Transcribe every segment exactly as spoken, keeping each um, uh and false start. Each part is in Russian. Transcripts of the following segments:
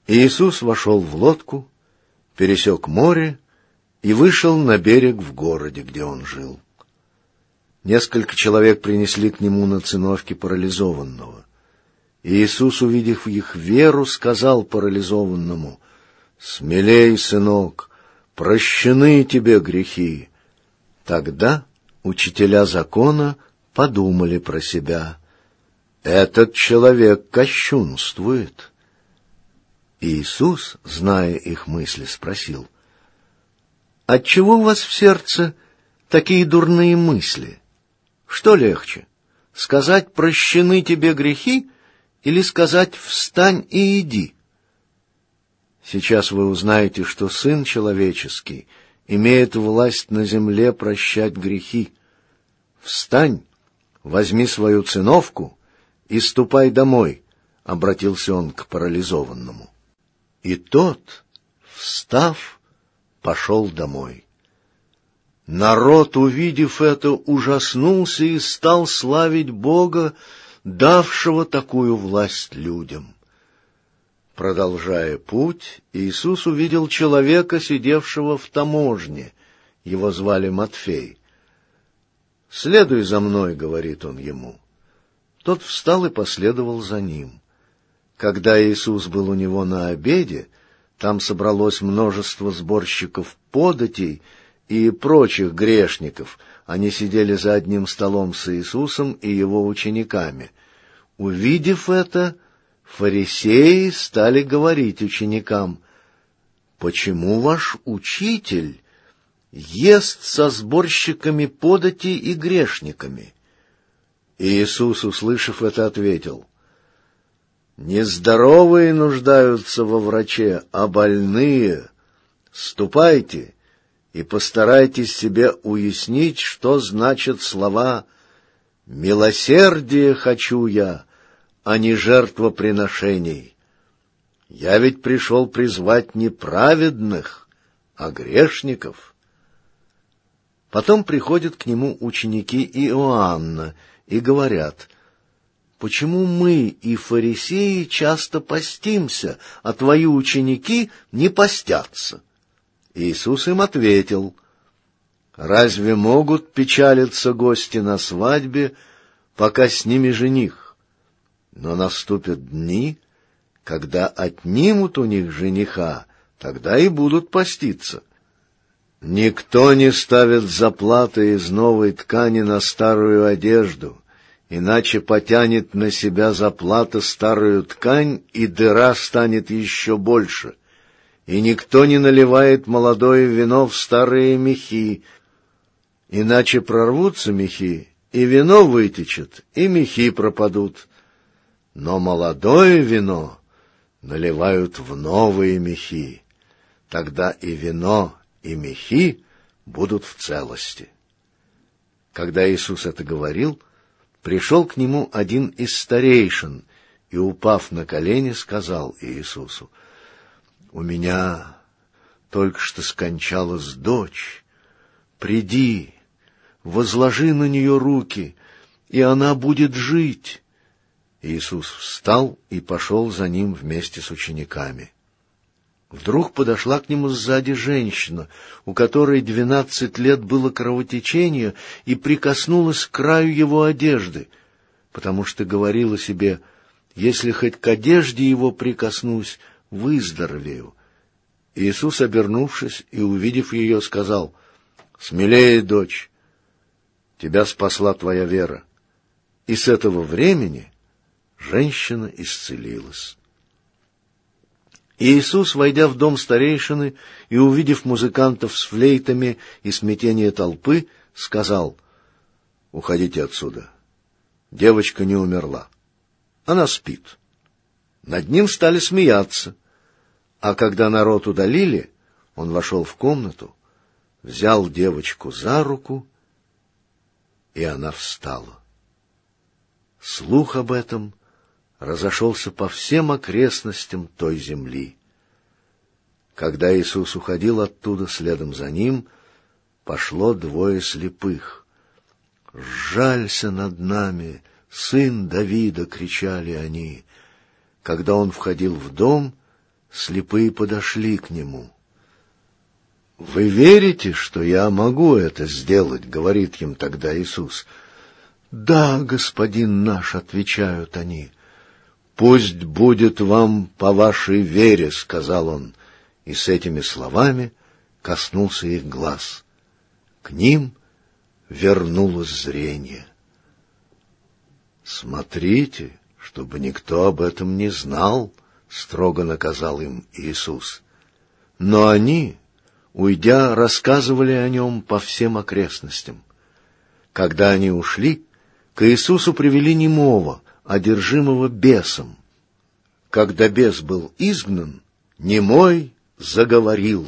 Иисус вошел в лодку, пересек море и вышел на берег в городе, где он жил. Несколько человек принесли к нему на циновке парализованного. И Иисус, увидев их веру, сказал парализованному: «Смелей, сынок, прощены тебе грехи». Тогда учителя закона подумали про себя: «Этот человек кощунствует». Иисус, зная их мысли, спросил: «Отчего у вас в сердце такие дурные мысли? Что легче, сказать: прощены тебе грехи, или сказать: встань и иди? Сейчас вы узнаете, что Сын Человеческий имеет власть на земле прощать грехи. Встань, возьми свою циновку и ступай домой», — обратился он к парализованному. И тот, встав, пошел домой. Народ, увидев это, ужаснулся и стал славить Бога, давшего такую власть людям. Продолжая путь, Иисус увидел человека, сидевшего в таможне. Его звали Матфей. «Следуй за мной», — говорит он ему. Тот встал и последовал за ним. Когда Иисус был у него на обеде, там собралось множество сборщиков податей и прочих грешников. Они сидели за одним столом с Иисусом и его учениками. Увидев это, фарисеи стали говорить ученикам: «Почему ваш учитель ест со сборщиками податей и грешниками?» И Иисус, услышав это, ответил: «Не здоровые нуждаются во враче, а больные. Ступайте и постарайтесь себе уяснить, что значат слова: «Милосердие хочу я, а не жертвоприношений». Я ведь пришел призвать не праведных, а грешников». Потом приходят к нему ученики Иоанна и говорят: «Почему мы и фарисеи часто постимся, а твои ученики не постятся?» Иисус им ответил: «Разве могут печалиться гости на свадьбе, пока с ними жених? Но наступят дни, когда отнимут у них жениха, тогда и будут поститься. Никто не ставит заплаты из новой ткани на старую одежду, иначе потянет на себя заплата старую ткань, и дыра станет еще больше. И никто не наливает молодое вино в старые мехи, иначе прорвутся мехи, и вино вытечет, и мехи пропадут. Но молодое вино наливают в новые мехи, тогда и вино, и мехи будут в целости». Когда Иисус это говорил, пришел к нему один из старейшин и, упав на колени, сказал Иисусу: «У меня только что скончалась дочь. Приди, возложи на нее руки, и она будет жить». Иисус встал и пошел за ним вместе с учениками. Вдруг подошла к нему сзади женщина, у которой двенадцать лет было кровотечение, и прикоснулась к краю его одежды, потому что говорила себе: «Если хоть к одежде его прикоснусь, выздоровею». Иисус, обернувшись и увидев ее, сказал: «Смелее, дочь, тебя спасла твоя вера». И с этого времени женщина исцелилась. Иисус, войдя в дом старейшины и увидев музыкантов с флейтами и смятение толпы, сказал: «Уходите отсюда. Девочка не умерла. Она спит». Над ним стали смеяться. А когда народ удалили, он вошел в комнату, взял девочку за руку, и она встала. Слух об этом разошелся по всем окрестностям той земли. Когда Иисус уходил оттуда, следом за ним пошло двое слепых. «Сжалься над нами, сын Давида!» — кричали они. Когда он входил в дом, слепые подошли к нему. «Вы верите, что я могу это сделать?» — говорит им тогда Иисус. «Да, Господин наш», — отвечают они. «Пусть будет вам по вашей вере», — сказал он, и с этими словами коснулся их глаз. К ним вернулось зрение. «Смотрите, чтобы никто об этом не знал», — строго наказал им Иисус. Но они, уйдя, рассказывали о нем по всем окрестностям. Когда они ушли, к Иисусу привели немого, одержимого бесом. Когда бес был изгнан, немой заговорил.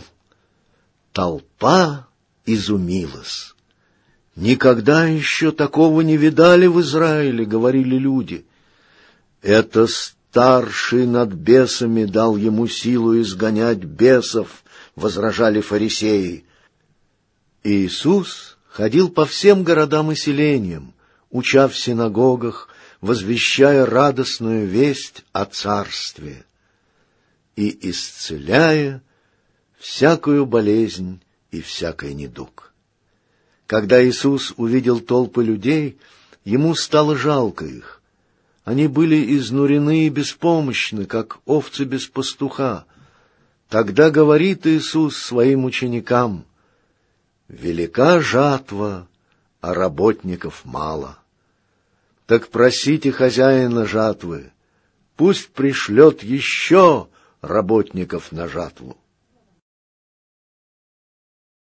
Толпа изумилась. «Никогда еще такого не видали в Израиле», — говорили люди. «Это старший над бесами дал ему силу изгонять бесов», — возражали фарисеи. Иисус ходил по всем городам и селениям, уча в синагогах, возвещая радостную весть о царстве и исцеляя всякую болезнь и всякий недуг. Когда Иисус увидел толпы людей, ему стало жалко их. Они были изнурены и беспомощны, как овцы без пастуха. Тогда говорит Иисус своим ученикам: «Велика жатва, а работников мало. Так просите хозяина жатвы, пусть пришлет еще работников на жатву».